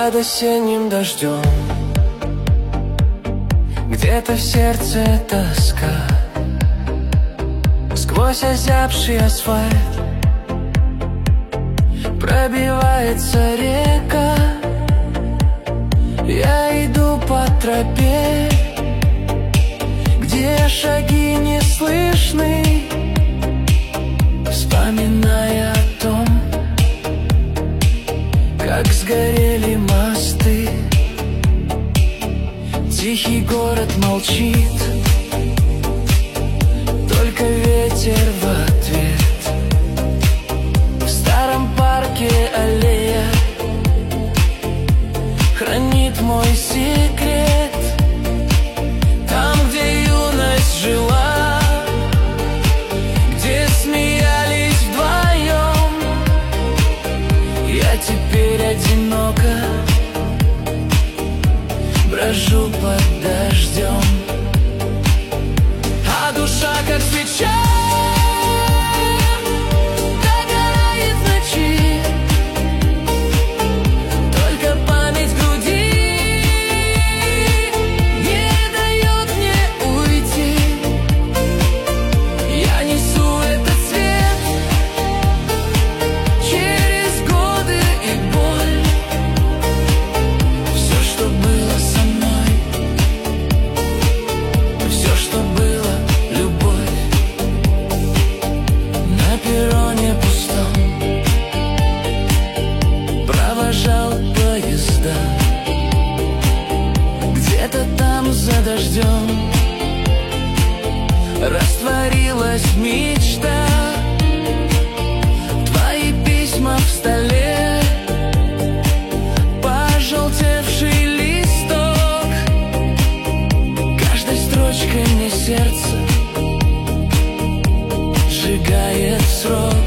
под осенним дождем. Где-то в сердце тоска, сквозь озябший асфальт пробивается река. Я иду по тропе, где шаги не слышны, вспоминая о том, как сгорели мосты. Тихий город молчит, только ветер в ответ. В старом парке аллея хранит мой секрет. Там, где юность жила, где смеялись вдвоем, я теперь одиноко брожу под дождем, а душа, как свеча, догорает в ночи. Только память в груди не дает мне уйти. Я несу этот свет через годы и боль. Все, что было со мной, все, что было любовь. На перроне пустом провожал поезда. Где-то там за дождем растворилась мечта. Твои письма в столе, пожелтевший листок. Каждой строчкой мне сердце сжигает срок.